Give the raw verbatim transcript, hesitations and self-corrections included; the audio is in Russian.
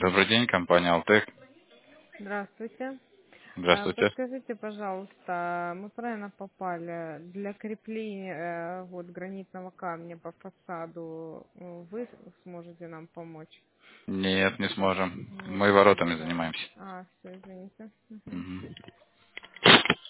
Добрый день, компания Алтек. Здравствуйте. Э, Здравствуйте. Подскажите, пожалуйста, мы правильно попали для крепления э, вот гранитного камня по фасаду? э, Вы сможете нам помочь? Нет, не сможем. Не Мы воротами сможете. занимаемся. А, все, извините. Мгм. Мгм.